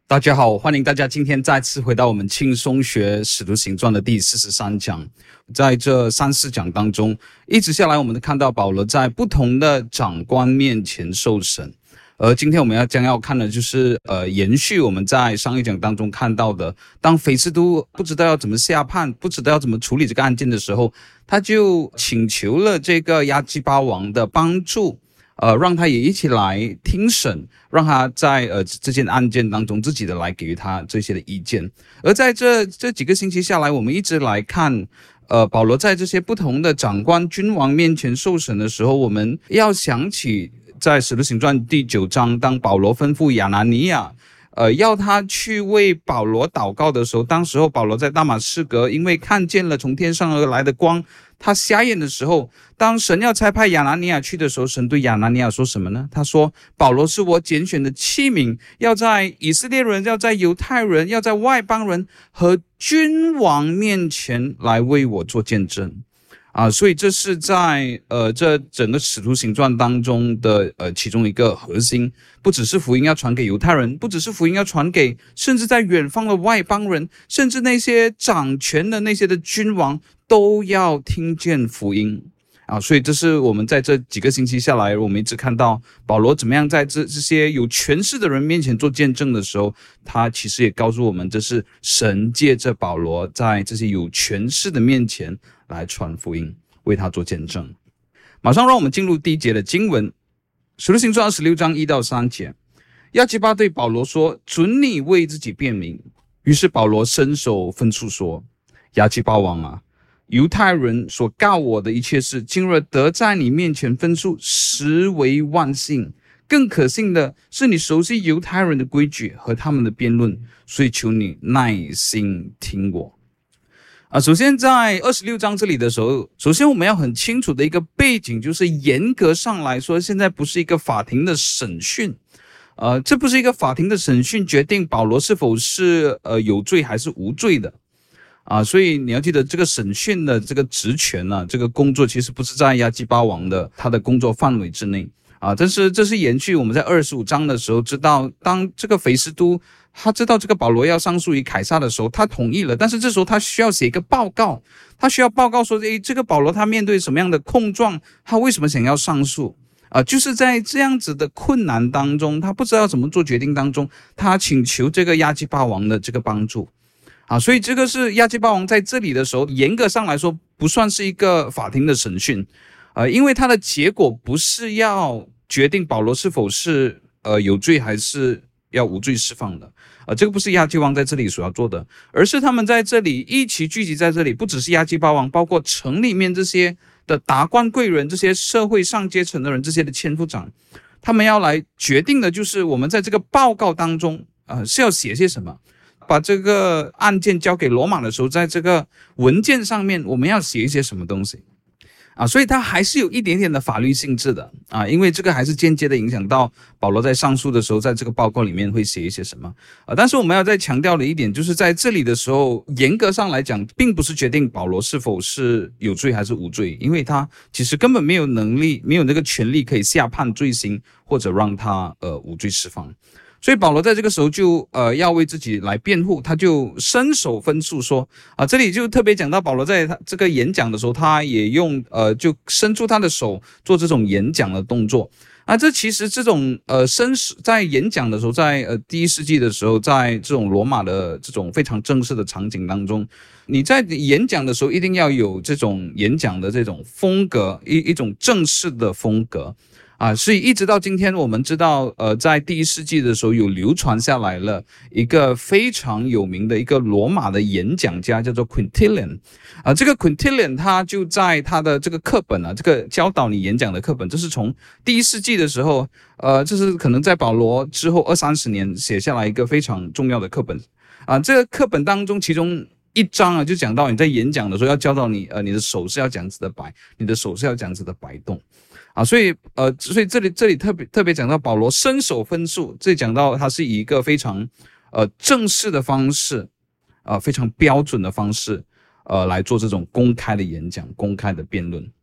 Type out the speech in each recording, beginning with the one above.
大家好，欢迎大家今天再次回到我们轻松学使徒行传的第43讲。在这3-4讲当中，一直下来我们看到保罗在不同的长官面前受审。而今天我们将要看的就是延续我们在上一讲当中看到的，当菲斯都不知道要怎么下判，不知道要怎么处理这个案件的时候，他就请求了这个亚基巴王的帮助，让他也一起来听审，让他在这件案件当中自己的来给予他这些的意见。而在这几个星期下来，我们一直来看保罗在这些不同的长官君王面前受审的时候，我们要想起在使徒行传第9章，当保罗吩咐亚拿尼亚要他去为保罗祷告的时候，当时候保罗在大马士革，因为看见了从天上而来的光，他瞎眼的时候，当神要差派亚拿尼亚去的时候，神对亚拿尼亚说什么呢？他说，保罗是我拣选的器皿，要在以色列人，要在犹太人，要在外邦人和君王面前来为我做见证。所以这是在这整个使徒行传当中的其中一个核心，不只是福音要传给犹太人，不只是福音要传给甚至在远方的外邦人，甚至那些掌权的那些的君王都要听见福音所以这是我们在这几个星期下来，我们一直看到保罗怎么样在这些有权势的人面前做见证的时候，他其实也告诉我们，这是神借着保罗在这些有权势的面前来传福音，为他做见证。马上让我们进入第一节的经文，使徒行传26章1到3节。亚基巴对保罗说，准你为自己辩明。于是保罗伸手分述说，亚基巴王啊，犹太人所告我的一切事，今日得在你面前分述，实为万幸。更可信的是，你熟悉犹太人的规矩和他们的辩论，所以求你耐心听我。首先在26章这里的时候，首先我们要很清楚的一个背景，就是严格上来说，现在不是一个法庭的审讯。这不是一个法庭的审讯决定保罗是否是有罪还是无罪的。所以你要记得，这个审讯的这个职权这个工作其实不是在亚基巴王的他的工作范围之内但是这是延续我们在25章的时候知道，当这个菲斯都他知道这个保罗要上诉于凯撒的时候，他同意了，但是这时候他需要写一个报告，他需要报告说这个保罗他面对什么样的控状，他为什么想要上诉就是在这样子的困难当中，他不知道怎么做决定当中，他请求这个亚基巴王的这个帮助所以这个是亚基巴王在这里的时候，严格上来说不算是一个法庭的审讯因为他的结果不是要决定保罗是否是有罪还是要无罪释放的这个不是亚基巴王在这里所要做的，而是他们在这里一起聚集在这里，不只是亚基巴王，包括城里面这些的达官贵人，这些社会上阶层的人，这些的千夫长，他们要来决定的就是我们在这个报告当中是要写些什么，把这个案件交给罗马的时候，在这个文件上面我们要写一些什么东西所以它还是有一点点的法律性质的因为这个还是间接的影响到保罗在上诉的时候，在这个报告里面会写一些什么但是我们要再强调的一点，就是在这里的时候，严格上来讲，并不是决定保罗是否是有罪还是无罪，因为他其实根本没有能力，没有那个权利可以下判罪行，或者让他无罪释放。所以保罗在这个时候就要为自己来辩护，他就伸手分述说这里就特别讲到保罗在他这个演讲的时候，他也用就伸出他的手做这种演讲的动作这其实这种伸手在演讲的时候，在第1世纪的时候，在这种罗马的这种非常正式的场景当中，你在演讲的时候一定要有这种演讲的这种风格，一种正式的风格所以一直到今天，我们知道在第1世纪的时候有流传下来了一个非常有名的一个罗马的演讲家，叫做 Quintilian这个 Quintilian 他就在他的这个课本这个教导你演讲的课本，这是从第1世纪的时候这是可能在保罗之后20-30年写下来一个非常重要的课本这个课本当中其中一章就讲到你在演讲的时候要教导你你的手是要这样子的摆，你的手是要这样子的摆动所以这里特别讲到保罗伸手分述，这里讲到他是以一个非常正式的方式非常标准的方式来做这种公开的演讲，公开的辩论。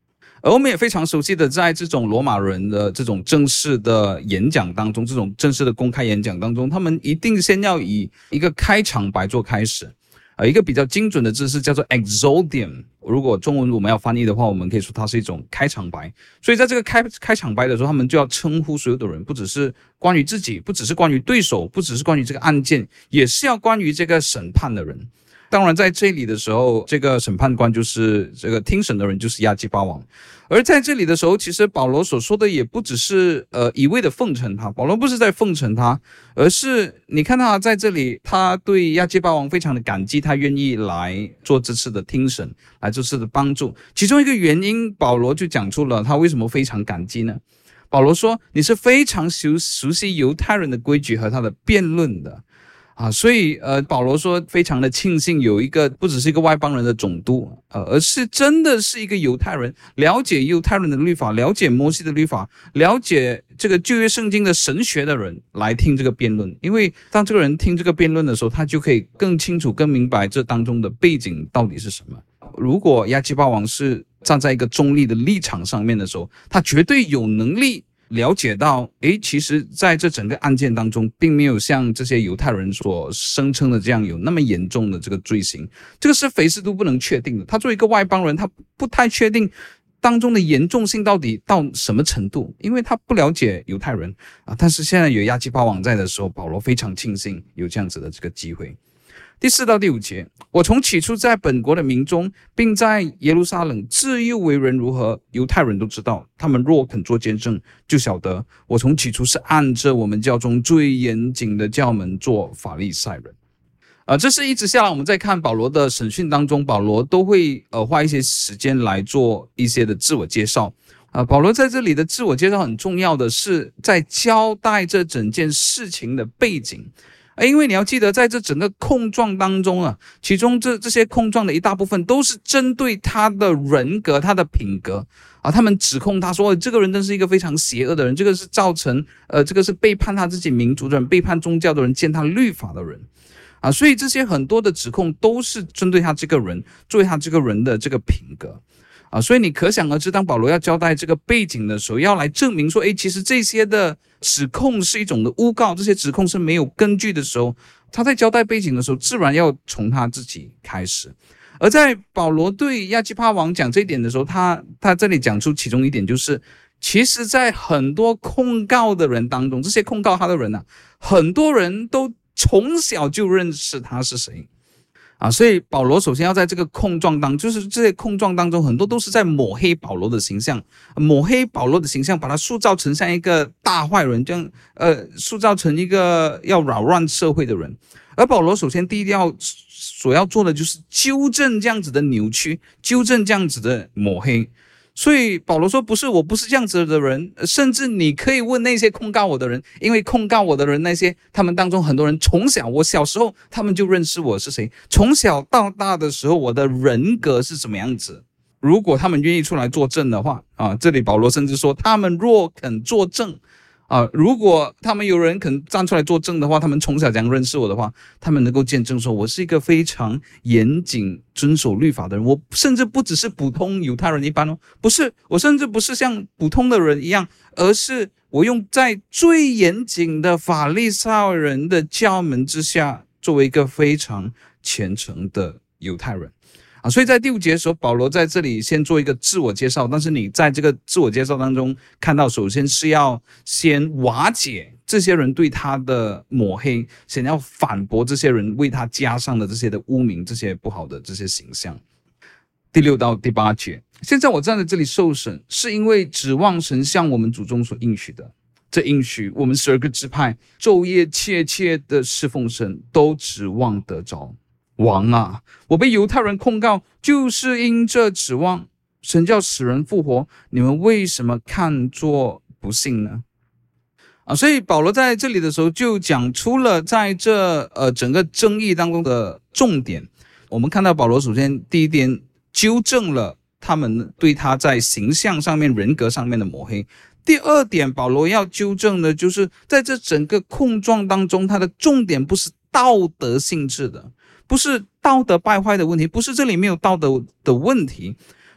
而我们也非常熟悉的，在这种罗马人的这种正式的演讲当中，这种正式的公开演讲当中，他们一定先要以一个开场白做开始。一个比较精准的字是叫做 exordium， 如果中文我们要翻译的话，我们可以说它是一种开场白。所以在这个开场白的时候，他们就要称呼所有的人，不只是关于自己，不只是关于对手，不只是关于这个案件，也是要关于这个审判的人。当然在这里的时候，这个审判官就是这个听审的人，就是亚基巴王。而在这里的时候，其实保罗所说的也不只是一味的奉承他，保罗不是在奉承他，而是你看他在这里，他对亚基巴王非常的感激，他愿意来做这次的听审，来这次的帮助。其中一个原因，保罗就讲出了他为什么非常感激呢？保罗说，你是非常熟悉犹太人的规矩和他的辩论的。所以保罗说非常的庆幸有一个不只是一个外邦人的总督，而是真的是一个犹太人，了解犹太人的律法，了解摩西的律法，了解这个旧约圣经的神学的人来听这个辩论。因为当这个人听这个辩论的时候，他就可以更清楚更明白这当中的背景到底是什么。如果亚基巴王是站在一个中立的立场上面的时候，他绝对有能力了解到，其实在这整个案件当中，并没有像这些犹太人所声称的这样有那么严重的这个罪行。这个是菲斯都不能确定的，他作为一个外邦人，他不太确定当中的严重性到底到什么程度，因为他不了解犹太人但是现在有亚基巴王在的时候，保罗非常庆幸有这样子的这个机会。第4到第5节，我从起初在本国的民中，并在耶路撒冷自幼为人如何，犹太人都知道，他们若肯做见证，就晓得我从起初是按着我们教中最严谨的教门做法利赛人。这是一直下来我们在看保罗的审讯当中，保罗都会花一些时间来做一些的自我介绍。保罗在这里的自我介绍很重要的是在交代这整件事情的背景。因为你要记得，在这整个控状当中其中这些控状的一大部分都是针对他的人格、他的品格他们指控他说，这个人真是一个非常邪恶的人，这个是造成这个是背叛他自己民族的人，背叛宗教的人，践踏律法的人所以这些很多的指控都是针对他这个人，作为他这个人的这个品格所以你可想而知，当保罗要交代这个背景的时候，要来证明说其实这些的指控是一种的诬告，这些指控是没有根据的时候，他在交代背景的时候自然要从他自己开始。而在保罗对亚基帕王讲这一点的时候，他这里讲出其中一点，就是其实在很多控告的人当中，这些控告他的人很多人都从小就认识他是谁所以保罗首先要在这个控状当中，就是这些控状当中很多都是在抹黑保罗的形象，抹黑保罗的形象，把他塑造成像一个大坏人，这样塑造成一个要扰乱社会的人。而保罗首先第一所要做的就是纠正这样子的扭曲，纠正这样子的抹黑。所以保罗说，我不是这样子的人，甚至你可以问那些控告我的人，因为控告我的人，那些他们当中很多人从小，我小时候他们就认识我是谁，从小到大的时候我的人格是什么样子。如果他们愿意出来作证的话这里保罗甚至说，他们若肯作证如果他们有人肯站出来作证的话，他们从小这样认识我的话，他们能够见证说我是一个非常严谨遵守律法的人，我甚至不只是普通犹太人一般不是，我甚至不是像普通的人一样，而是我用在最严谨的法利赛人的教门之下，作为一个非常虔诚的犹太人所以在第5节的时候，保罗在这里先做一个自我介绍，但是你在这个自我介绍当中看到，首先是要先瓦解这些人对他的抹黑，先要反驳这些人为他加上的这些的污名，这些不好的这些形象。第6到第8节，现在我站在这里受审，是因为指望神向我们祖宗所应许的。这应许我们12个支派昼夜切切的侍奉神，都指望得着。王我被犹太人控告，就是因这指望。神叫死人复活，你们为什么看作不信呢？所以保罗在这里的时候就讲出了在这整个争议当中的重点。我们看到保罗首先第一点纠正了他们对他在形象上面、人格上面的抹黑。第2点，保罗要纠正的就是在这整个控状当中，他的重点不是道德性质的，不是道德败坏的问题，不是这里没有道德的问题，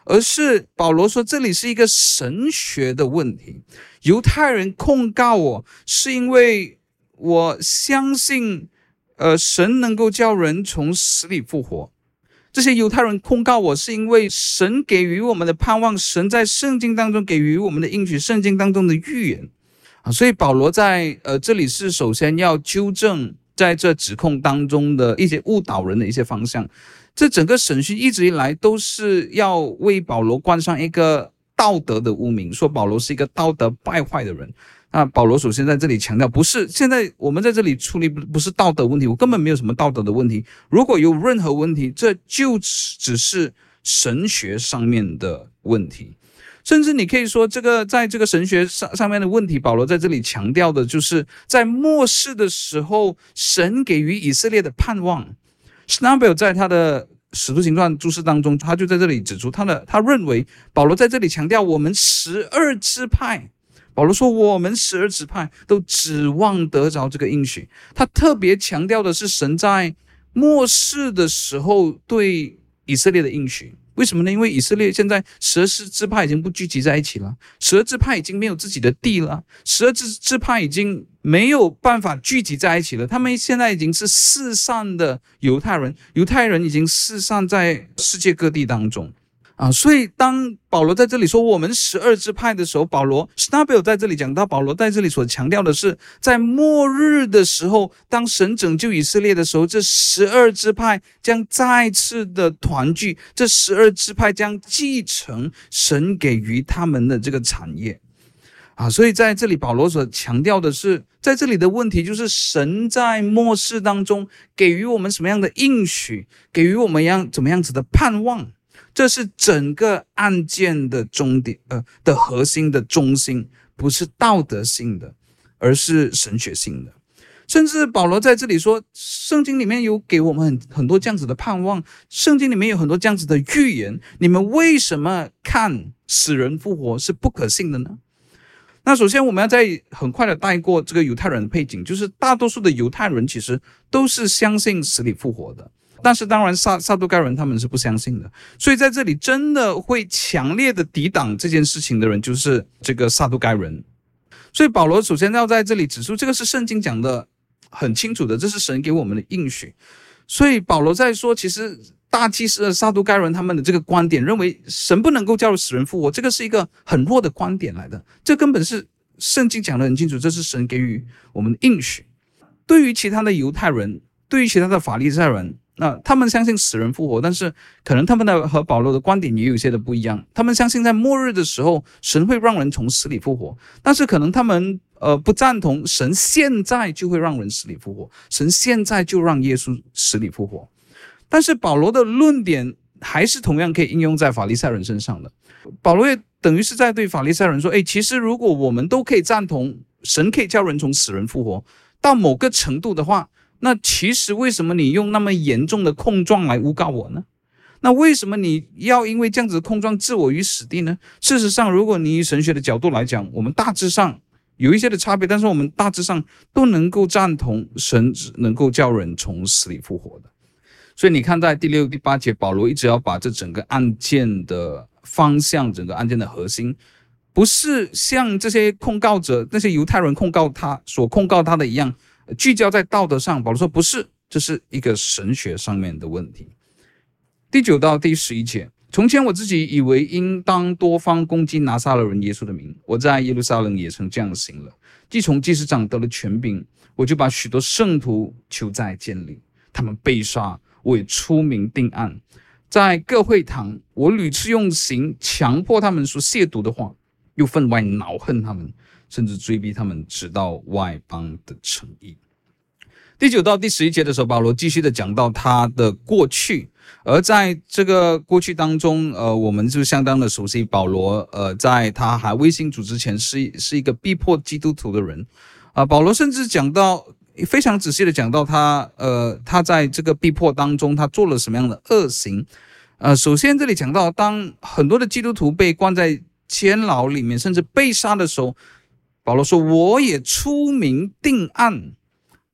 而是保罗说这里是一个神学的问题。犹太人控告我，是因为我相信神能够叫人从死里复活。这些犹太人控告我，是因为神给予我们的盼望，神在圣经当中给予我们的应许，圣经当中的预言所以保罗在这里是首先要纠正在这指控当中的一些误导人的一些方向。这整个审讯一直以来都是要为保罗冠上一个道德的污名，说保罗是一个道德败坏的人。那保罗首先在这里强调，不是现在我们在这里处理不是道德问题，我根本没有什么道德的问题，如果有任何问题，这就只是神学上面的问题。甚至你可以说，在这个神学上面的问题，保罗在这里强调的就是在末世的时候，神给予以色列的盼望。Schnabel 在他的使徒行传注释当中，他就在这里指出他认为保罗在这里强调我们12支派，保罗说我们12支派都指望得着这个应许。他特别强调的是神在末世的时候对以色列的应许。为什么呢？因为以色列现在12支派已经不聚集在一起了，12支派已经没有自己的地了，12支派已经没有办法聚集在一起了。他们现在已经是四散的犹太人，犹太人已经四散在世界各地当中所以当保罗在这里说我们12支派的时候，保罗 Schnabel 在这里讲到，保罗在这里所强调的是在末日的时候，当神拯救以色列的时候，这12支派将再次的团聚，这12支派将继承神给予他们的这个产业所以在这里保罗所强调的是，在这里的问题就是神在末世当中给予我们什么样的应许，给予我们怎么样子的盼望，这是整个案件的终点的核心的中心，不是道德性的，而是神学性的。甚至保罗在这里说，圣经里面有给我们很多这样子的盼望，圣经里面有很多这样子的预言，你们为什么看死人复活是不可信的呢？那首先我们要再很快的带过这个犹太人的背景，就是大多数的犹太人其实都是相信死里复活的，但是当然撒都该人他们是不相信的。所以在这里真的会强烈的抵挡这件事情的人就是这个撒都该人。所以保罗首先要在这里指出，这个是圣经讲的很清楚的，这是神给我们的应许。所以保罗在说，其实大祭司的撒都该人他们的这个观点认为神不能够叫死人复活，这个是一个很弱的观点来的，这根本是圣经讲得很清楚，这是神给予我们的应许。对于其他的犹太人，对于其他的法利赛人，他们相信死人复活，但是可能他们的和保罗的观点也有一些的不一样。他们相信在末日的时候神会让人从死里复活，但是可能他们不赞同神现在就会让人死里复活，神现在就让耶稣死里复活。但是保罗的论点还是同样可以应用在法利赛人身上的。保罗也等于是在对法利赛人说，其实如果我们都可以赞同神可以叫人从死人复活到某个程度的话，那其实为什么你用那么严重的控状来诬告我呢？那为什么你要因为这样子的控状置我于死地呢？事实上，如果你以神学的角度来讲，我们大致上有一些的差别，但是我们大致上都能够赞同神能够叫人从死里复活的。所以你看在第6、第8节，保罗一直要把这整个案件的方向，整个案件的核心，不是像这些控告者，那些犹太人控告他的一样，聚焦在道德上。保罗说不是，这是一个神学上面的问题。第9到第11节，从前我自己以为应当多方攻击拿撒勒人耶稣的名，我在耶路撒冷也曾这样行了。既从祭司长得了权柄，我就把许多圣徒囚在监里，他们被杀，我也出名定案。在各会堂，我屡次用刑强迫他们说亵渎的话，又分外恼恨他们，甚至追逼他们，直到外邦的城邑。第9到第11节的时候，保罗继续的讲到他的过去，而在这个过去当中，我们就相当的熟悉保罗，在他还未信主之前是一个逼迫基督徒的人，保罗甚至讲到非常仔细的讲到他在这个逼迫当中他做了什么样的恶行。首先这里讲到，当很多的基督徒被关在监牢里面，甚至被杀的时候，保罗说我也出名定案。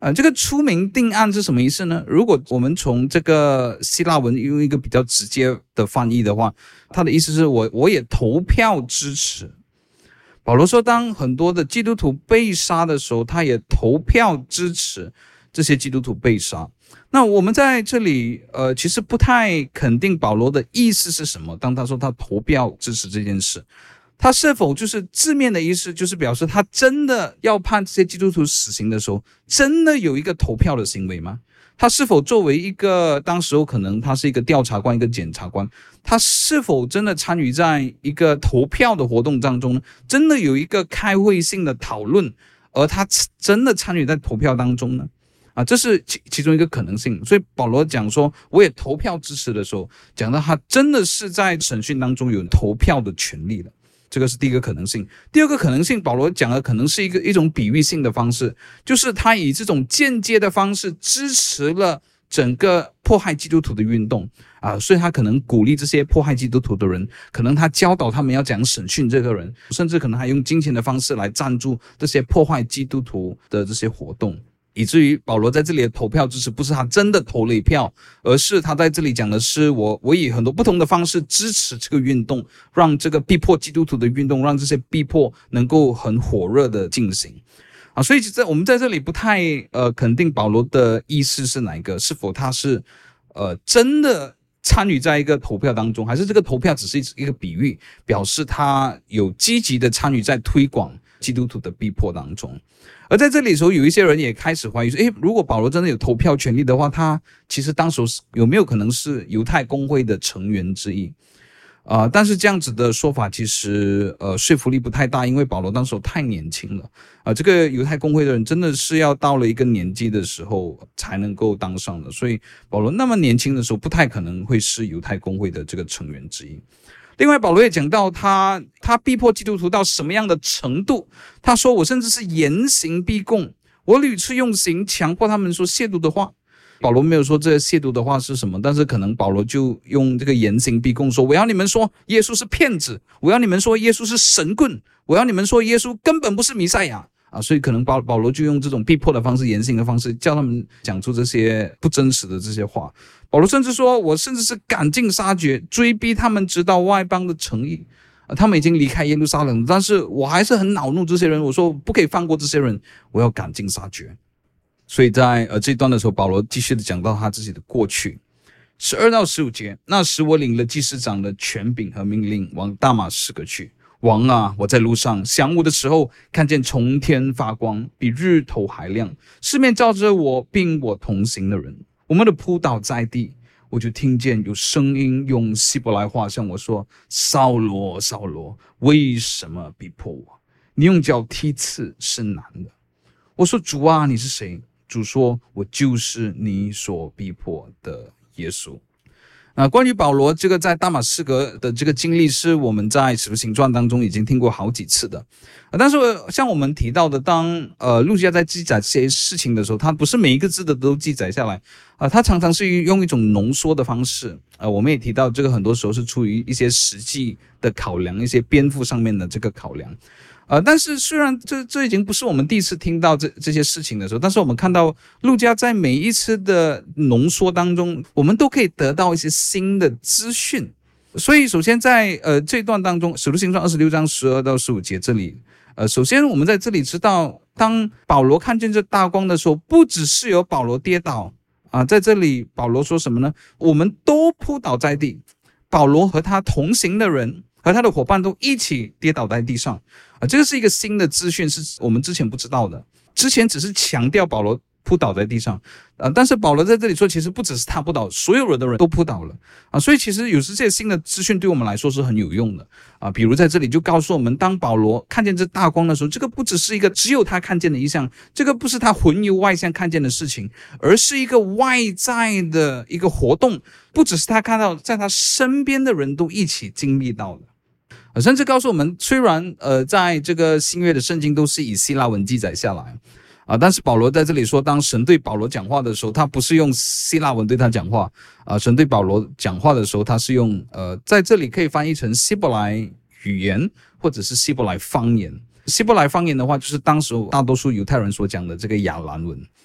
这个出名定案是什么意思呢？如果我们从这个希腊文用一个比较直接的翻译的话，它的意思是我也投票支持。保罗说，当很多的基督徒被杀的时候，他也投票支持这些基督徒被杀。那我们在这里其实不太肯定保罗的意思是什么。当他说他投票支持这件事，他是否就是字面的意思，就是表示他真的要判这些基督徒死刑的时候，真的有一个投票的行为吗？他是否作为一个当时候可能他是一个调查官，一个检察官，他是否真的参与在一个投票的活动当中呢？真的有一个开会性的讨论，而他真的参与在投票当中呢？这是其中一个可能性。所以保罗讲说我也投票支持的时候，讲到他真的是在审讯当中有投票的权利的。这个是第一个可能性。第二个可能性，保罗讲的可能是一种比喻性的方式，就是他以这种间接的方式支持了整个迫害基督徒的运动所以他可能鼓励这些迫害基督徒的人，可能他教导他们要怎样审讯这个人，甚至可能还用金钱的方式来赞助这些迫害基督徒的这些活动。以至于保罗在这里的投票支持不是他真的投了一票，而是他在这里讲的是我以很多不同的方式支持这个运动，让这个逼迫基督徒的运动，让这些逼迫能够很火热的进行所以我们在这里不太肯定保罗的意思是哪一个，是否他是真的参与在一个投票当中，还是这个投票只是一个比喻，表示他有积极的参与在推广基督徒的逼迫当中。而在这里的时候，有一些人也开始怀疑说，如果保罗真的有投票权利的话，他其实当时有没有可能是犹太公会的成员之一但是这样子的说法其实说服力不太大，因为保罗当时太年轻了这个犹太公会的人真的是要到了一个年纪的时候才能够当上的，所以保罗那么年轻的时候不太可能会是犹太公会的这个成员之一。另外保罗也讲到他逼迫基督徒到什么样的程度，他说我甚至是严刑逼供，我屡次用刑强迫他们说亵渎的话。保罗没有说这个亵渎的话是什么，但是可能保罗就用这个严刑逼供说，我要你们说耶稣是骗子，我要你们说耶稣是神棍，我要你们说耶稣根本不是弥赛亚所以可能保罗就用这种逼迫的方式，严刑的方式叫他们讲出这些不真实的这些话。保罗甚至说我甚至是赶尽杀绝，追逼他们直到外邦的城邑他们已经离开耶路撒冷，但是我还是很恼怒这些人，我说不可以放过这些人，我要赶尽杀绝。所以在这一段的时候，保罗继续的讲到他自己的过去。12到15节，那时我领了祭司长的权柄和命令，往大马士革去。王啊，我在路上晌午的时候，看见从天发光，比日头还亮，四面照着我并我同行的人，我们的扑倒在地。我就听见有声音用希伯来话向我说，扫罗扫罗，为什么逼迫我？你用脚踢刺是难的。我说主啊，你是谁？主说我就是你所逼迫的耶稣。关于保罗这个在大马士革的这个经历，是我们在使徒行传当中已经听过好几次的但是像我们提到的，当路加在记载这些事情的时候，他不是每一个字的都记载下来他常常是用一种浓缩的方式我们也提到这个很多时候是出于一些实际的考量，一些篇幅上面的这个考量但是虽然这已经不是我们第一次听到这些事情的时候，但是我们看到路加在每一次的浓缩当中，我们都可以得到一些新的资讯。所以首先在这一段当中，使徒行传26章12到15节这里首先我们在这里知道，当保罗看见这大光的时候，不只是有保罗跌倒在这里保罗说什么呢？我们都扑倒在地，保罗和他同行的人和他的伙伴都一起跌倒在地上这个是一个新的资讯，是我们之前不知道的。之前只是强调保罗扑倒在地上但是保罗在这里说，其实不只是他扑倒，所有的人都扑倒了所以其实有时这些新的资讯对我们来说是很有用的比如在这里就告诉我们，当保罗看见这大光的时候，这个不只是一个只有他看见的一项，这个不是他魂游外向看见的事情，而是一个外在的一个活动，不只是他看到，在他身边的人都一起经历到的甚至告诉我们，虽然在这个新约的圣经都是以希腊文记载下来但是保罗在这里说，当神对保罗讲话的时候，他不是用希腊文对他讲话神对保罗讲话的时候，他是用在这里可以翻译成希伯来语言或者是希伯来方言。希伯来方言的话，就是当时大多数犹太人所讲的这个亚兰文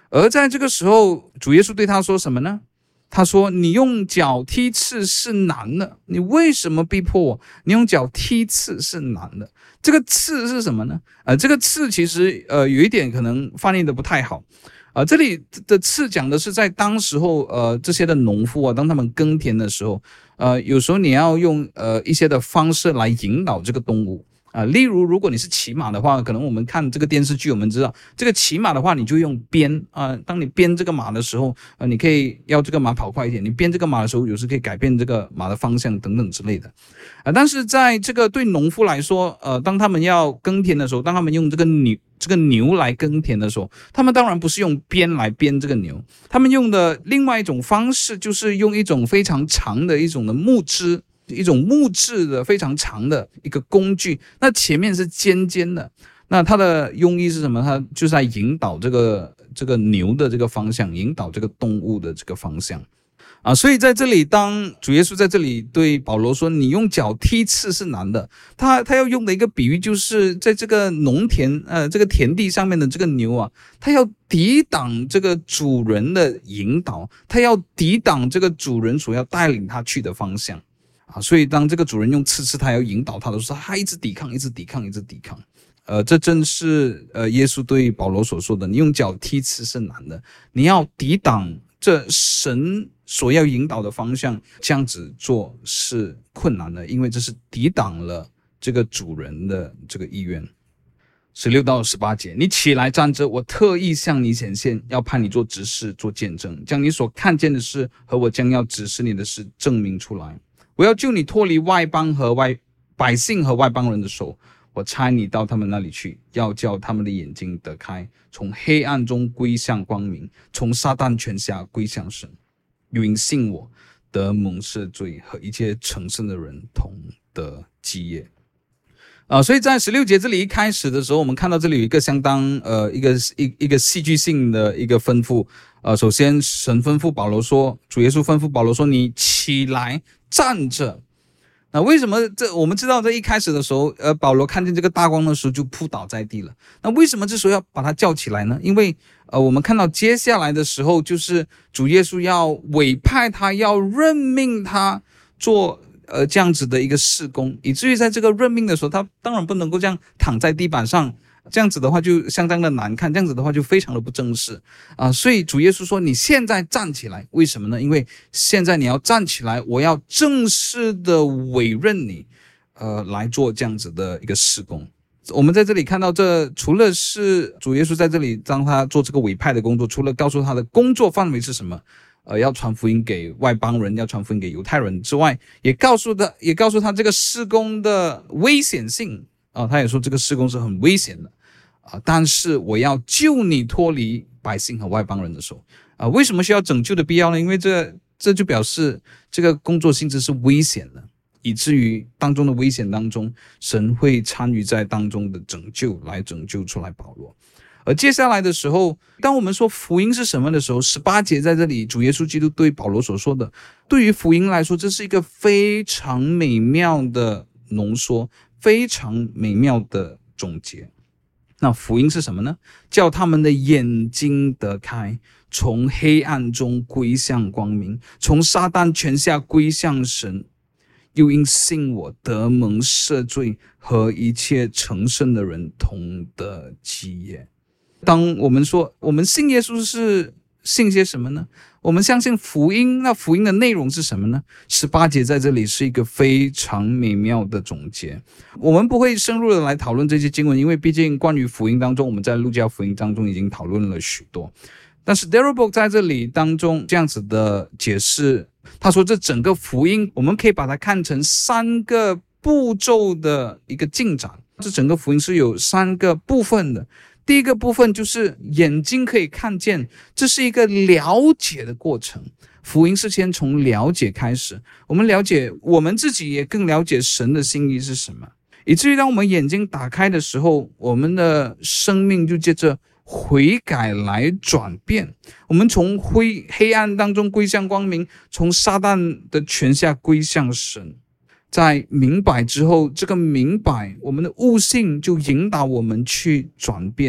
而在这个时候，主耶稣对他说什么呢？他说：“你用脚踢刺是难的，你为什么逼迫我？你用脚踢刺是难的。”这个刺是什么呢？这个刺其实有一点可能翻译的不太好。这里的刺讲的是在当时候这些的农夫啊，当他们耕田的时候，有时候你要用一些的方式来引导这个动物。例如如果你是骑马的话，可能我们看这个电视剧，我们知道这个骑马的话，你就用鞭当你鞭这个马的时候，你可以要这个马跑快一点，你鞭这个马的时候，有时可以改变这个马的方向等等之类的。但是在这个对农夫来说，当他们要耕田的时候，当他们用这个牛来耕田的时候，他们当然不是用鞭来鞭这个牛，他们用的另外一种方式就是用一种非常长的一种的木枝，一种木质的非常长的一个工具，那前面是尖尖的，那它的用意是什么？它就是在引导这个牛的这个方向，引导这个动物的这个方向。所以在这里，当主耶稣在这里对保罗说你用脚踢刺是难的，他要用的一个比喻就是在这个农田这个田地上面的这个牛啊，他要抵挡这个主人的引导，他要抵挡这个主人所要带领他去的方向。所以当这个主人用刺他要引导他的时候，他一直抵抗。这正是耶稣对保罗所说的，你用脚踢刺是难的，你要抵挡这神所要引导的方向，这样子做是困难的，因为这是抵挡了这个主人的这个意愿。16到18节，你起来站着，我特意向你显现，要派你做执事，做见证，将你所看见的事和我将要指示你的事证明出来。我要救你脱离外邦和百姓和外邦人的手，我差你到他们那里去，要叫他们的眼睛得开，从黑暗中归向光明，从撒旦权下归向神，又因信我得蒙赦罪，和一切成圣的人同得基业。所以在16节这里一开始的时候，我们看到这里有一个相当一个戏剧性的一个吩咐。首先神吩咐保罗说，主耶稣吩咐保罗说，你起来站着。那为什么我们知道在一开始的时候，保罗看见这个大光的时候就扑倒在地了。那为什么这时候要把他叫起来呢？因为我们看到接下来的时候，就是主耶稣要委派他，要任命他做这样子的一个事工，以至于在这个任命的时候，他当然不能够这样躺在地板上，这样子的话就相当的难看，这样子的话就非常的不正式所以主耶稣说你现在站起来，为什么呢？因为现在你要站起来，我要正式的委任你来做这样子的一个事工。我们在这里看到，这除了是主耶稣在这里让他做这个委派的工作，除了告诉他的工作范围是什么，要传福音给外邦人，要传福音给犹太人之外，也告诉他这个事工的危险性他也说这个事工是很危险的但是我要救你脱离百姓和外邦人的手为什么需要拯救的必要呢？因为这就表示这个工作性质是危险的，以至于当中的危险当中，神会参与在当中的拯救，来拯救出来保罗。而接下来的时候，当我们说福音是什么的时候，18节在这里主耶稣基督对保罗所说的，对于福音来说，这是一个非常美妙的浓缩，非常美妙的总结。那福音是什么呢？叫他们的眼睛得开，从黑暗中归向光明，从撒旦权下归向神，又因信我得蒙赦罪，和一切成圣的人同得基业。当我们说我们信耶稣是信些什么呢？我们相信福音，那福音的内容是什么呢？18节在这里是一个非常美妙的总结。我们不会深入的来讨论这些经文，因为毕竟关于福音当中，我们在路加福音当中已经讨论了许多。但是 Darrell Bock 在这里当中这样子的解释，他说这整个福音我们可以把它看成3个步骤的一个进展。这整个福音是有3个部分的。第一个部分就是眼睛可以看见，这是一个了解的过程。福音是先从了解开始，我们了解我们自己，也更了解神的心意是什么，以至于当我们眼睛打开的时候，我们的生命就借着悔改来转变，我们从黑暗当中归向光明，从撒旦的权下归向神。在明白之后，这个明白我们的悟性就引导我们去转变，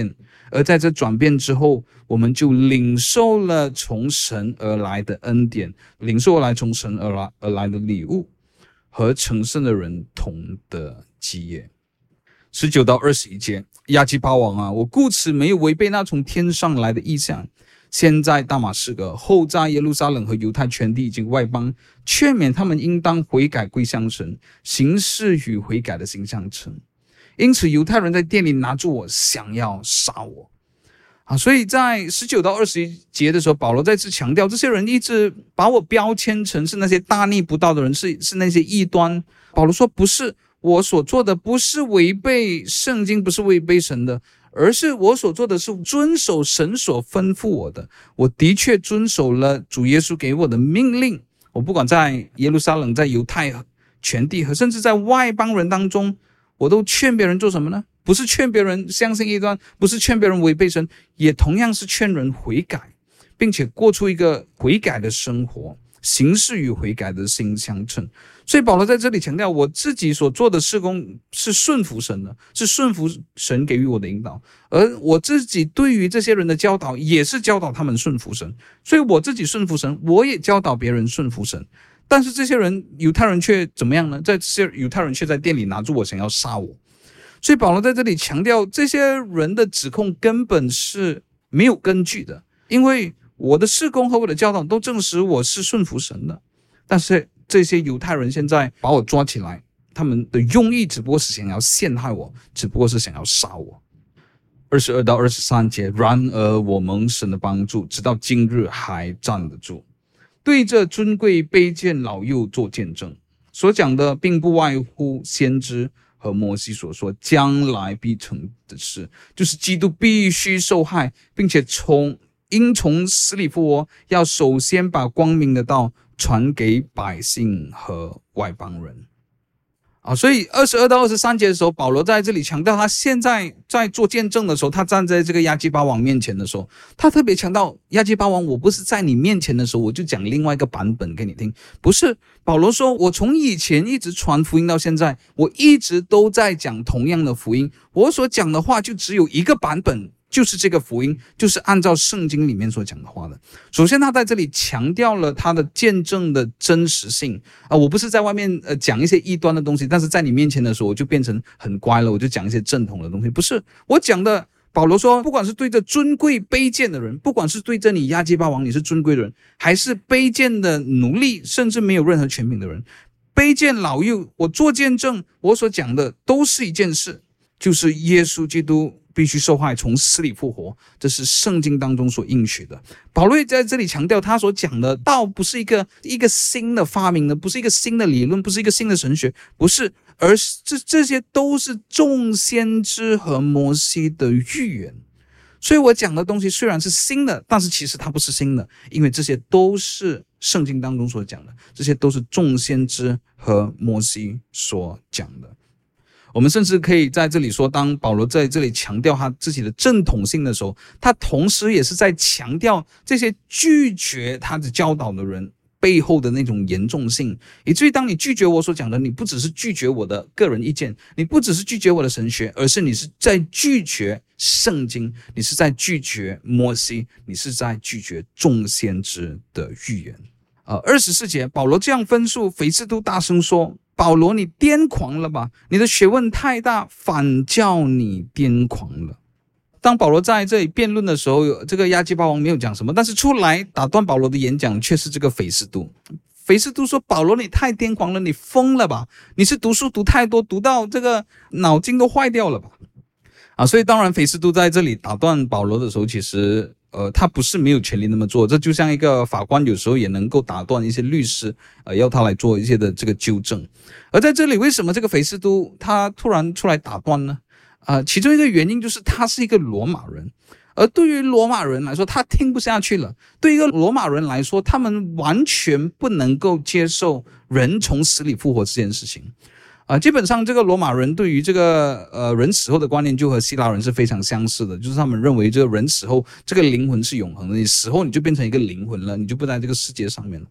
而在这转变之后，我们就领受了从神而来的恩典，领受了从神而来的礼物，和成圣的人同得基业。19到21节，亚基巴王啊，我故此没有违背那从天上来的意象，先在大马士革，后在耶路撒冷和犹太全地以及外邦，劝勉他们应当悔改归向神，行事与悔改的心相称。因此犹太人在店里拿住我，想要杀我。所以在19到21节的时候，保罗再次强调，这些人一直把我标签成是那些大逆不道的人，是那些异端。保罗说，不是，我所做的不是违背圣经，不是违背神的，而是我所做的是遵守神所吩咐我的。我的确遵守了主耶稣给我的命令，我不管在耶路撒冷，在犹太全地和甚至在外邦人当中，我都劝别人做什么呢？不是劝别人相信异端，不是劝别人违背神，也同样是劝人悔改，并且过出一个悔改的生活，行事与悔改的心相称。所以保罗在这里强调，我自己所做的事工是顺服神的，是顺服神给予我的引导，而我自己对于这些人的教导也是教导他们顺服神。所以我自己顺服神，我也教导别人顺服神。但是这些人犹太人却怎么样呢？这些犹太人却在店里拿住我，想要杀我。所以保罗在这里强调，这些人的指控根本是没有根据的，因为我的事工和我的教导都证实我是顺服神的。但是这些犹太人现在把我抓起来，他们的用意只不过是想要陷害我，只不过是想要杀我。22到23节，然而我蒙神的帮助，直到今日还站得住，对这尊贵卑贱老幼做见证。所讲的并不外乎先知和摩西所说将来必成的事，就是基督必须受害，并且因从死里复活，要首先把光明的道传给百姓和外邦人。所以22到23节的时候，保罗在这里强调，他现在在做见证的时候，他站在这个亚基巴王面前的时候，他特别强调，亚基巴王，我不是在你面前的时候我就讲另外一个版本给你听，不是。保罗说，我从以前一直传福音到现在，我一直都在讲同样的福音，我所讲的话就只有一个版本，就是这个福音，就是按照圣经里面所讲的话的。首先他在这里强调了他的见证的真实性我不是在外面讲一些异端的东西，但是在你面前的时候我就变成很乖了，我就讲一些正统的东西，不是。我讲的，保罗说，不管是对着尊贵卑贱的人，不管是对着你亚基巴王你是尊贵的人，还是卑贱的奴隶，甚至没有任何权柄的人，卑贱老幼，我做见证，我所讲的都是一件事，就是耶稣基督必须受害，从死里复活，这是圣经当中所应许的。保罗在这里强调，他所讲的道不是一个新的发明的，不是一个新的理论，不是一个新的神学，不是，而是这些都是众先知和摩西的预言。所以我讲的东西虽然是新的，但是其实它不是新的，因为这些都是圣经当中所讲的，这些都是众先知和摩西所讲的。我们甚至可以在这里说，当保罗在这里强调他自己的正统性的时候，他同时也是在强调这些拒绝他的教导的人背后的那种严重性，以至于当你拒绝我所讲的，你不只是拒绝我的个人意见，你不只是拒绝我的神学，而是你是在拒绝圣经，你是在拒绝摩西，你是在拒绝众先知的预言。24节，保罗这样分述，腓斯都大声说，保罗，你癫狂了吧？你的学问太大，反叫你癫狂了。当保罗在这里辩论的时候，这个亚基巴王没有讲什么，但是出来打断保罗的演讲却是这个腓斯都。腓斯都说，保罗，你太癫狂了，你疯了吧？你是读书读太多，读到这个脑筋都坏掉了吧？所以当然腓斯都在这里打断保罗的时候，其实他不是没有权利那么做，这就像一个法官有时候也能够打断一些律师要他来做一些的这个纠正。而在这里，为什么这个腓斯都他突然出来打断呢？其中一个原因就是他是一个罗马人，而对于罗马人来说，他听不下去了。对于一个罗马人来说，他们完全不能够接受人从死里复活这件事情。基本上这个罗马人对于这个人死后的观念就和希腊人是非常相似的，就是他们认为这个人死后这个灵魂是永恒的，你死后你就变成一个灵魂了，你就不在这个世界上面了。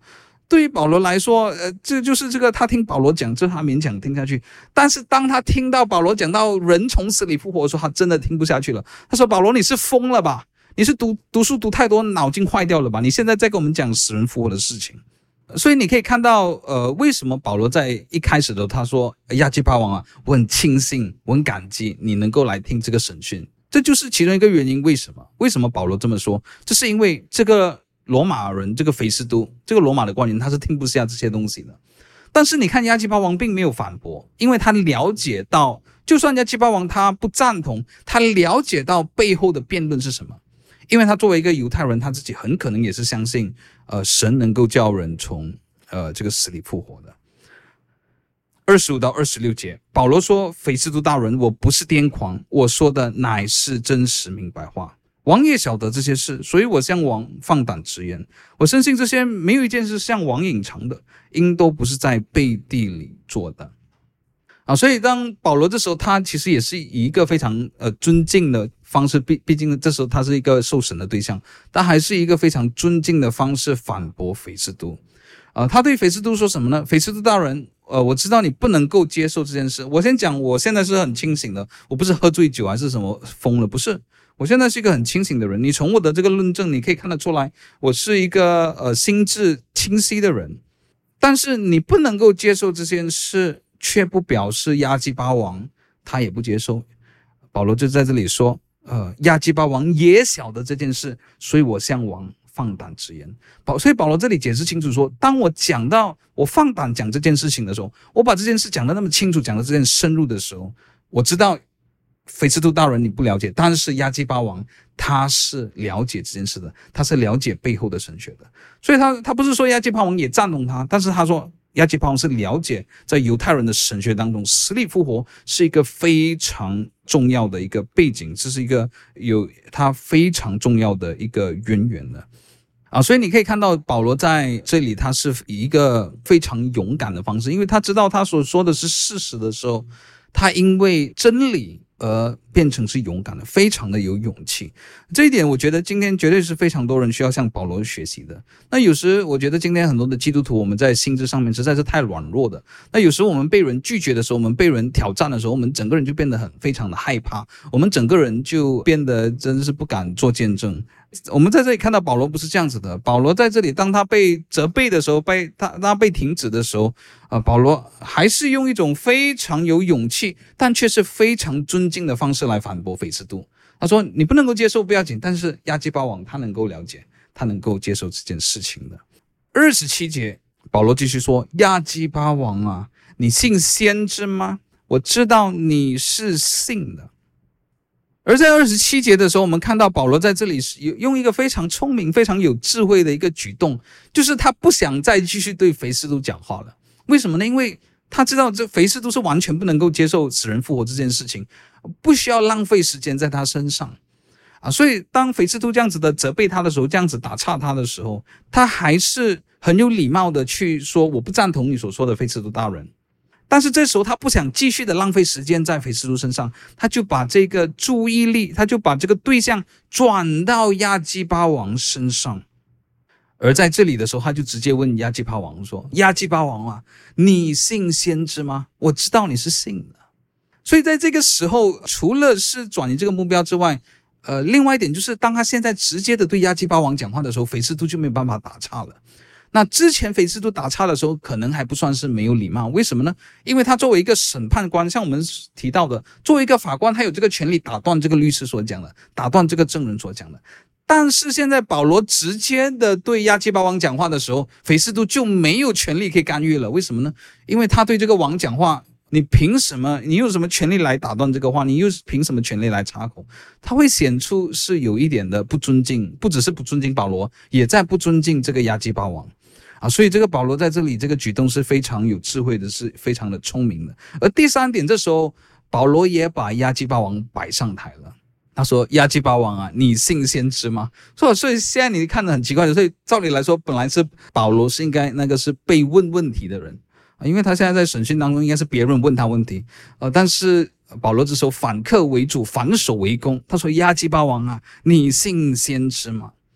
对于保罗来说，这就是这个他听保罗讲，这他勉强听下去。但是当他听到保罗讲到人从死里复活的时候，他真的听不下去了。他说：“保罗，你是疯了吧？你是读书读太多，脑筋坏掉了吧？你现在在跟我们讲死人复活的事情。”所以你可以看到，为什么保罗在一开始的时候他说：“亚基帕王啊，我很庆幸，我很感激你能够来听这个审讯。”这就是其中一个原因。为什么保罗这么说？这是因为这个罗马人，这个菲斯都，这个罗马的官员，他是听不下这些东西的。但是你看亚基帕王并没有反驳，因为他了解到，就算亚基帕王他不赞同，他了解到背后的辩论是什么。因为他作为一个犹太人，他自己很可能也是相信，神能够叫人从这个死里复活的。25到26节，保罗说：“菲斯都大人，我不是癫狂，我说的乃是真实明白话。王也晓得这些事，所以我向王放胆直言。我深信这些没有一件事向王隐藏的，因都不是在背地里做的。”所以当保罗这时候，他其实也是以一个非常尊敬的方式，毕竟这时候他是一个受审的对象，但还是一个非常尊敬的方式反驳菲斯都。他对菲斯都说什么呢？菲斯都大人，我知道你不能够接受这件事。我先讲，我现在是很清醒的，我不是喝醉酒还是什么疯了，不是。我现在是一个很清醒的人，你从我的这个论证，你可以看得出来，我是一个心智清晰的人。但是你不能够接受这件事，却不表示亚基巴王他也不接受。保罗就在这里说，亚基巴王也晓得这件事，所以我向王放胆直言。所以保罗这里解释清楚说，当我讲到我放胆讲这件事情的时候，我把这件事讲得那么清楚，讲得这件深入的时候，我知道菲斯都大人你不了解，但是亚基巴王他是了解这件事的，他是了解背后的神学的。所以他不是说亚基巴王也赞同他，但是他说亚基巴王是了解在犹太人的神学当中，死里复活是一个非常重要的一个背景，这是一个有他非常重要的一个渊源的。所以你可以看到保罗在这里他是以一个非常勇敢的方式，因为他知道他所说的是事实的时候，他因为真理而变成是勇敢的，非常的有勇气。这一点我觉得今天绝对是非常多人需要向保罗学习的。那有时我觉得今天很多的基督徒，我们在心智上面实在是太软弱的。那有时我们被人拒绝的时候，我们被人挑战的时候，我们整个人就变得非常的害怕，我们整个人就变得真的是不敢做见证。我们在这里看到保罗不是这样子的，保罗在这里当他被责备的时候，他被停止的时候，保罗还是用一种非常有勇气但却是非常尊敬的方式来反驳菲斯都。他说你不能够接受不要紧，但是亚基巴王他能够了解，他能够接受这件事情的。27节保罗继续说，亚基巴王啊，你信先知吗？我知道你是信的。而在27节的时候，我们看到保罗在这里用一个非常聪明非常有智慧的一个举动，就是他不想再继续对菲斯都讲话了。为什么呢？因为他知道这菲斯都是完全不能够接受死人复活这件事情，不需要浪费时间在他身上所以当菲斯都这样子的责备他的时候，这样子打岔他的时候，他还是很有礼貌的去说，我不赞同你所说的，菲斯都大人。但是这时候他不想继续的浪费时间在菲斯都身上，他就把这个注意力，他就把这个对象转到亚基巴王身上。而在这里的时候，他就直接问亚基巴王说，亚基巴王啊，你信先知吗？我知道你是信的。所以在这个时候，除了是转移这个目标之外，另外一点就是当他现在直接的对亚基巴王讲话的时候，菲斯都就没有办法打岔了。那之前菲斯都打岔的时候，可能还不算是没有礼貌。为什么呢？因为他作为一个审判官，像我们提到的，作为一个法官，他有这个权利打断这个律师所讲的，打断这个证人所讲的。但是现在保罗直接的对亚基巴王讲话的时候，菲斯都就没有权利可以干预了。为什么呢？因为他对这个王讲话，你凭什么？你有什么权利来打断这个话？你又凭什么权利来插口？他会显出是有一点的不尊敬，不只是不尊敬保罗，也在不尊敬这个亚基巴王所以这个保罗在这里这个举动是非常有智慧的，是非常的聪明的。而第三点，这时候保罗也把亚基巴王摆上台了。他说，亚基巴王啊，你信先知吗？所以现在你看得很奇怪的，所以照理来说，本来是保罗是应该那个是被问问题的人因为他现在在审讯当中应该是别人问他问题但是保罗这时候反客为主，反手为攻。他说，亚基巴王啊，你信先知吗？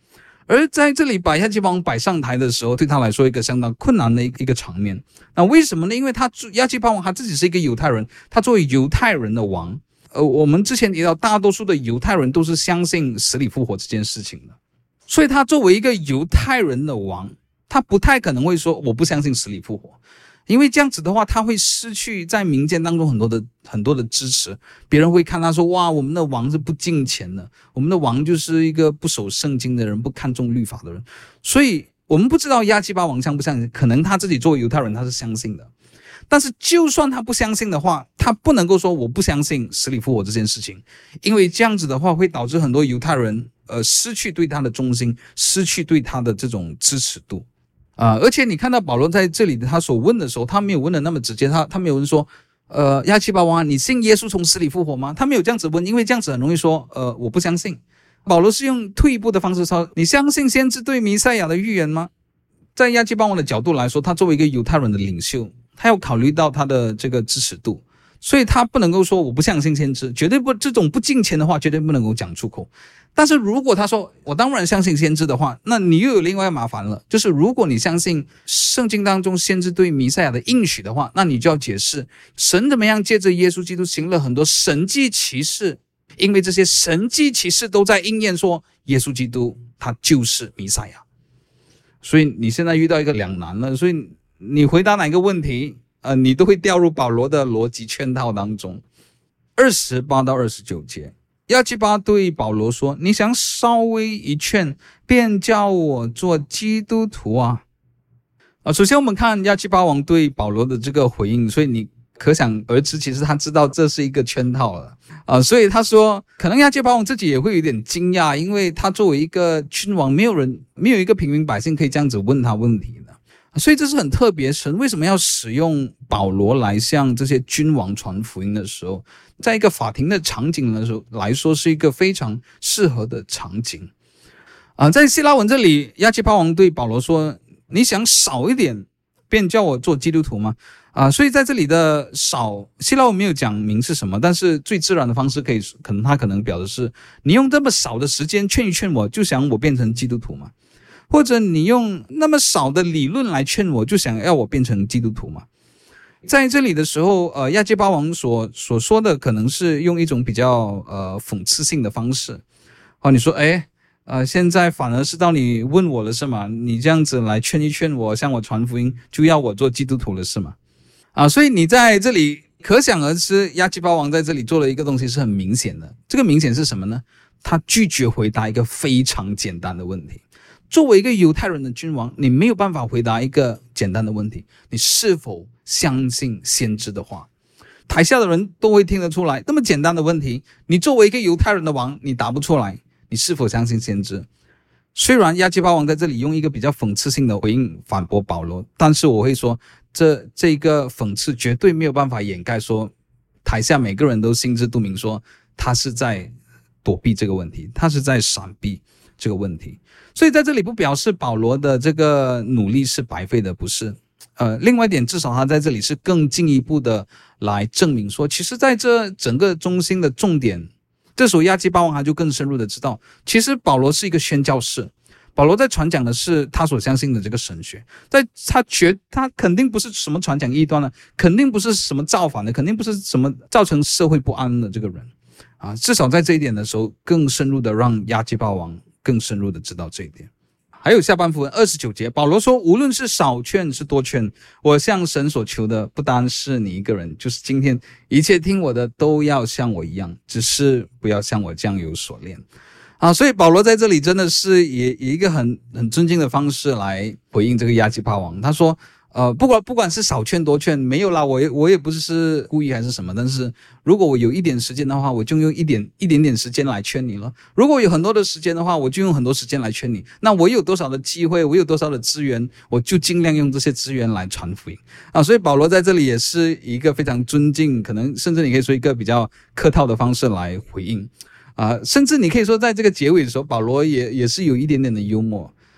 而在这里把亚基巴王摆上台的时候，对他来说一个相当困难的一个场面。那为什么呢？因为亚基巴王他自己是一个犹太人，他作为犹太人的王，我们之前提到大多数的犹太人都是相信死里复活这件事情的，所以他作为一个犹太人的王，他不太可能会说我不相信死里复活，因为这样子的话他会失去在民间当中很多的支持，别人会看他说哇，我们的王是不敬虔的，我们的王就是一个不守圣经的人，不看重律法的人。所以我们不知道亚基巴王相不相信，可能他自己作为犹太人他是相信的，但是就算他不相信的话，他不能够说我不相信死里复活这件事情，因为这样子的话会导致很多犹太人失去对他的忠心，失去对他的这种支持度。而且你看到保罗在这里他所问的时候，他没有问的那么直接，他没有问说亚基巴王，你信耶稣从死里复活吗？他没有这样子问，因为这样子很容易说我不相信。保罗是用退一步的方式说，你相信先知对弥赛亚的预言吗？在亚基巴王的角度来说，他作为一个犹太人的领袖，他要考虑到他的这个支持度，所以他不能够说我不相信先知，绝对不，这种不敬虔的话绝对不能够讲出口。但是如果他说我当然相信先知的话，那你又有另外麻烦了，就是如果你相信圣经当中先知对弥赛亚的应许的话，那你就要解释神怎么样借着耶稣基督行了很多神迹奇事，因为这些神迹奇事都在应验说耶稣基督他就是弥赛亚。所以你现在遇到一个两难了，所以你回答哪个问题你都会掉入保罗的逻辑圈套当中。28到29节，亚基巴对保罗说，你想稍微一劝便叫我做基督徒啊。首先我们看亚基巴王对保罗的这个回应，所以你可想而知，其实他知道这是一个圈套了所以他说可能亚基巴王自己也会有点惊讶，因为他作为一个君王，没有一个平民百姓可以这样子问他问题的，所以这是很特别。神为什么要使用保罗来向这些君王传福音的时候，在一个法庭的场景的时候来说是一个非常适合的场景在希腊文这里，亚基巴王对保罗说，你想少一点便叫我做基督徒吗？所以在这里的少，希腊文没有讲明是什么，但是最自然的方式可能表的是，你用这么少的时间劝一劝我，就想我变成基督徒吗？或者你用那么少的理论来劝我，就想要我变成基督徒吗？在这里的时候亚基巴王所说的可能是用一种比较讽刺性的方式你说现在反而是到你问我了是吗？你这样子来劝一劝我，向我传福音，就要我做基督徒了是吗？所以你在这里可想而知，亚基巴王在这里做了一个东西是很明显的。这个明显是什么呢？他拒绝回答一个非常简单的问题。作为一个犹太人的君王，你没有办法回答一个简单的问题，你是否相信先知的话？台下的人都会听得出来，那么简单的问题，你作为一个犹太人的王，你答不出来，你是否相信先知？虽然亚基巴王在这里用一个比较讽刺性的回应反驳保罗，但是我会说这个讽刺绝对没有办法掩盖说台下每个人都心知肚明说他是在躲避这个问题，他是在闪避这个问题。所以在这里不表示保罗的这个努力是白费的，不是。另外一点，至少他在这里是更进一步的来证明说，其实在这整个中心的重点，这时候亚基巴王他就更深入的知道，其实保罗是一个宣教士，保罗在传讲的是他所相信的这个神学，他肯定不是什么传讲异端的，肯定不是什么造反的，肯定不是什么造成社会不安的这个人至少在这一点的时候，更深入的让亚基巴王更深入的知道这一点。还有下半部分29节，保罗说，无论是少劝是多劝，我向神所求的不单是你一个人，就是今天一切听我的都要像我一样，只是不要像我这样有所恋所以保罗在这里真的是以一个很尊敬的方式来回应这个亚基巴王。他说不管是少劝多劝，没有啦，我也不是故意还是什么，但是如果我有一点时间的话，我就用一点点时间来劝你了。如果有很多的时间的话，我就用很多时间来劝你。那我有多少的机会，我有多少的资源，我就尽量用这些资源来传福音所以保罗在这里也是一个非常尊敬，可能甚至你可以说一个比较客套的方式来回应甚至你可以说在这个结尾的时候，保罗也是有一点点的幽默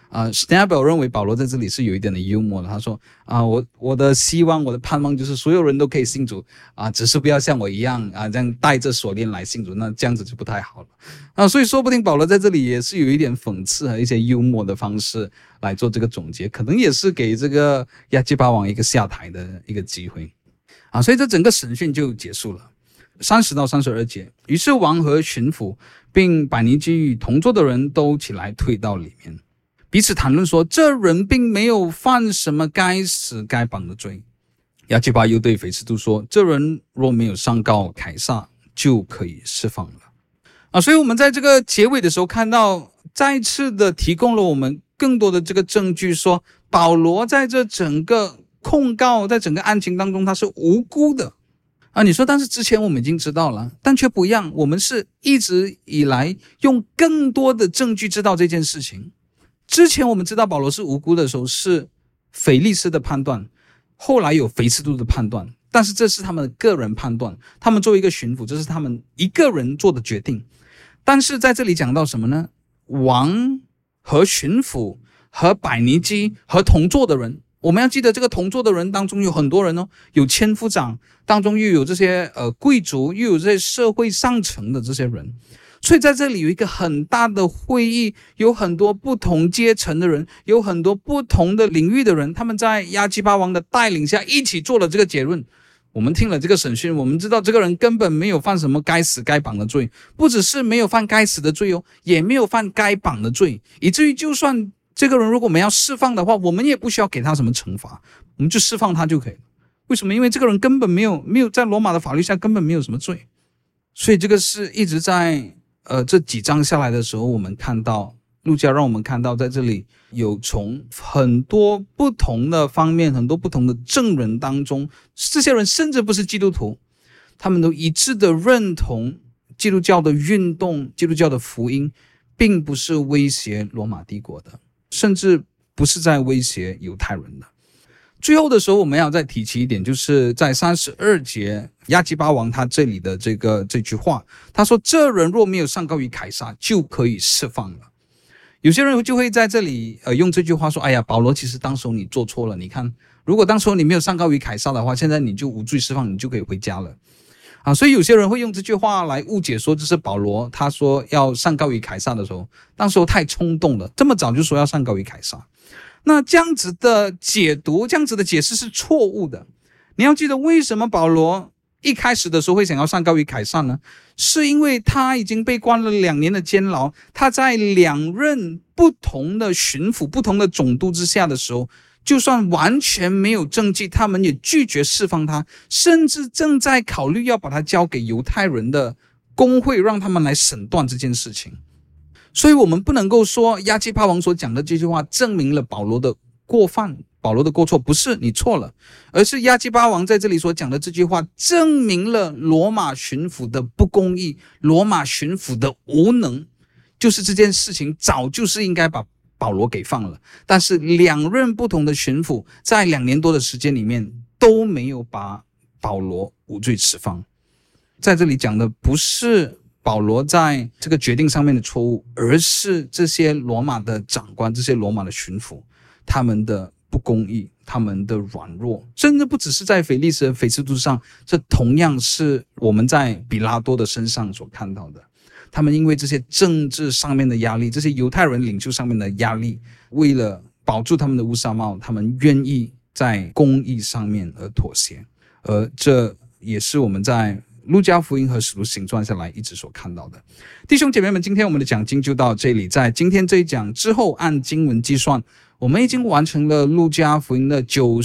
Schnabel 认为保罗在这里是有一点的幽默的，他说我的希望我的盼望就是所有人都可以信主只是不要像我一样这样带着锁链来信主，那这样子就不太好了所以说不定保罗在这里也是有一点讽刺和一些幽默的方式来做这个总结，可能也是给这个亚基巴王一个下台的一个机会所以这整个审讯就结束了。30到32节，于是王和巡抚并百尼基与同桌的人都起来退到里面，彼此谈论说，这人并没有犯什么该死该绑的罪。亚基巴又对腓斯都说，这人若没有上告凯撒，就可以释放了所以我们在这个结尾的时候看到，再次的提供了我们更多的这个证据，说保罗在这整个控告，在整个案情当中他是无辜的你说但是之前我们已经知道了，但却不一样，我们是一直以来用更多的证据知道这件事情。之前我们知道保罗是无辜的时候是腓利斯的判断，后来有腓斯都的判断，但是这是他们的个人判断，他们作为一个巡抚，这是他们一个人做的决定。但是在这里讲到什么呢？王和巡抚和百尼基和同坐的人，我们要记得这个同坐的人当中有很多人有千夫长，当中又有这些贵族，又有这些社会上层的这些人，所以在这里有一个很大的会议，有很多不同阶层的人，有很多不同的领域的人，他们在亚基巴王的带领下一起做了这个结论。我们听了这个审讯，我们知道这个人根本没有犯什么该死该绑的罪，不只是没有犯该死的罪也没有犯该绑的罪，以至于就算这个人如果我们要释放的话，我们也不需要给他什么惩罚，我们就释放他就可以了。为什么？因为这个人根本没有在罗马的法律下根本没有什么罪。所以这个是一直在这几章下来的时候，我们看到路加让我们看到，在这里有从很多不同的方面，很多不同的证人当中，这些人甚至不是基督徒，他们都一致的认同基督教的运动，基督教的福音并不是威胁罗马帝国的，甚至不是在威胁犹太人的。最后的时候我们要再提起一点，就是在32节亚基巴王他这里的这句话，他说这人若没有上告于凯撒，就可以释放了。有些人就会在这里用这句话说，哎呀，保罗其实当时你做错了，你看如果当时你没有上告于凯撒的话，现在你就无罪释放，你就可以回家了所以有些人会用这句话来误解说，这是保罗他说要上告于凯撒的时候，当时太冲动了，这么早就说要上告于凯撒。那这样子的解读，这样子的解释是错误的。你要记得，为什么保罗一开始的时候会想要上告于凯撒呢？是因为他已经被关了2年的监牢，他在2任不同的巡抚、不同的总督之下的时候，就算完全没有证据，他们也拒绝释放他，甚至正在考虑要把他交给犹太人的公会，让他们来审断这件事情。所以我们不能够说亚基巴王所讲的这句话证明了保罗的过犯，保罗的过错，不是你错了，而是亚基巴王在这里所讲的这句话证明了罗马巡抚的不公义，罗马巡抚的无能，就是这件事情早就是应该把保罗给放了，但是2任不同的巡抚在2年多的时间里面都没有把保罗无罪释放。在这里讲的不是保罗在这个决定上面的错误，而是这些罗马的长官，这些罗马的巡抚，他们的不公义，他们的软弱，甚至不只是在腓利斯和腓斯都上，这同样是我们在比拉多的身上所看到的。他们因为这些政治上面的压力，这些犹太人领袖上面的压力，为了保住他们的乌纱帽，他们愿意在公义上面而妥协。而这也是我们在路加福音和使徒行传下来一直所看到的。弟兄姐妹们，今天我们的讲经就到这里。在今天这一讲之后，按经文计算，我们已经完成了路加福音的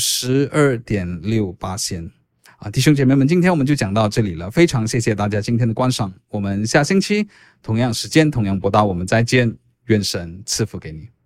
92.68%。弟兄姐妹们，今天我们就讲到这里了，非常谢谢大家今天的观赏，我们下星期同样时间同样播道我们再见，愿神赐福给你。